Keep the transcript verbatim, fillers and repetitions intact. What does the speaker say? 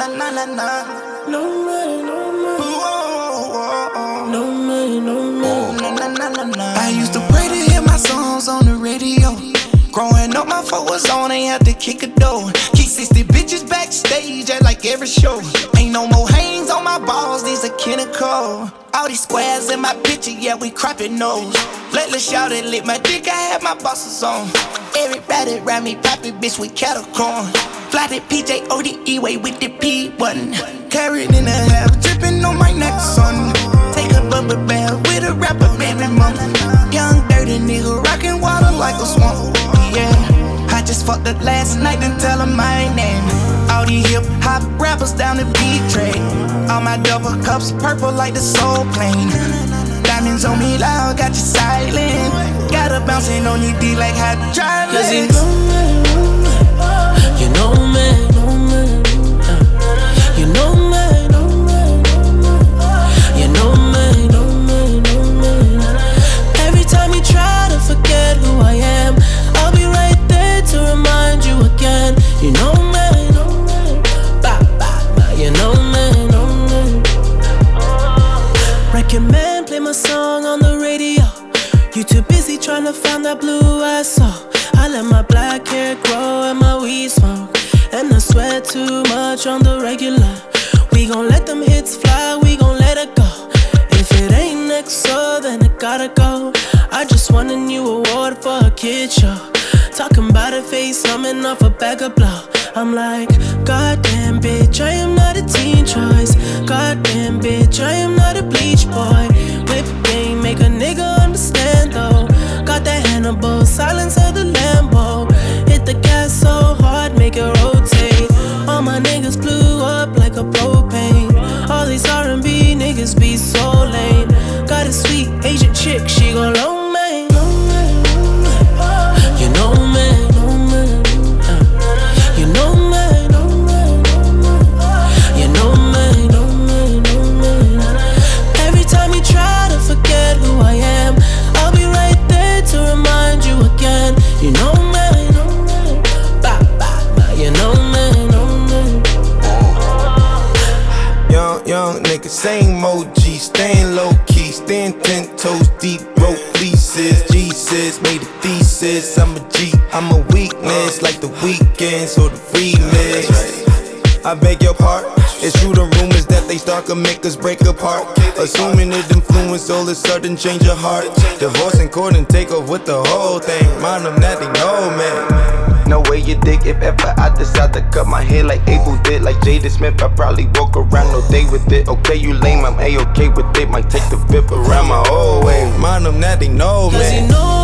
na na na na. No money, no money. Whoa, whoa, whoa. No money, no money. Na na na na na. I used to pray to hear my songs on the radio. Growing up, my folk was on, they had to kick a door. Keep sixty bitches backstage at like every show. Ain't no more hangs on my balls, these are clinical. All these squares in my picture, yeah, we cropping nose. Let the shout it lit my dick, I had my bosses on. Everybody around me poppin', bitch, with cattle corn. Fly the P J O D E way with the P one. Carried in the half, drippin' on my neck, son. Take a bubble bath with a rapper, baby mama. Young dirty nigga, rockin' water like a swamp. Yeah, I just fucked up last night, didn't tell her my name. All these hip hop rappers down the beat track. All my double cups purple like the soul plane. Diamonds on me loud, got you silent. Got her bouncing on your D like hydraulics. Cause you know me, you know me, you know me, you know me, know me, know me. Every time you try to forget who I am, I'll be right there to remind you again. You know me, know me, bah, bah, bah. You know me, know me. Record man, play my song on the radio. You too busy trying to find that blue I saw. I let my black hair grow and my weed smoke, and I sweat too much on the regular. We gon' let them hits fly, we gon' let it go. If it ain't next, so then it gotta go. I just won a new award for a kid show. Talking about a face, coming off a bag of blow. I'm like, goddamn bitch, I am not a teen choice. Goddamn bitch, I am not a bleach boy. Whip game, make a nigga understand though. Got that Hannibal, silence of the Lambo. Hit the gas so hard, make it rotate. All my niggas blew up like a propane. All these R and B niggas be so lame. Got a sweet Asian chick, she gon' loan me. You know me, know me, uh. You know me, know me, know me. You know me, know me, know me. Every time you try to forget who I am, I'll be right there to remind you again. You know me, know me, bah, bah, bah. You know me, know me. Young, young nigga, same O G, staying low key, staying ten toes deep, broke fleeces. Jesus made a thesis. I'm a G, I'm a weakness, like the weekends or the remix. I beg your pardon. It's true the rumors that they start can make us break apart. Assuming it influence all of a sudden change your heart. Divorce in court and take off with the whole thing. Mind them that they know, man. No way you dig if ever I decide to cut my hair like Abel did. Like Jada Smith, I probably walk around all day with it. Okay, you lame, I'm A-okay with it. Might take the whip around my whole way. Mind them that they know, man. Cause you know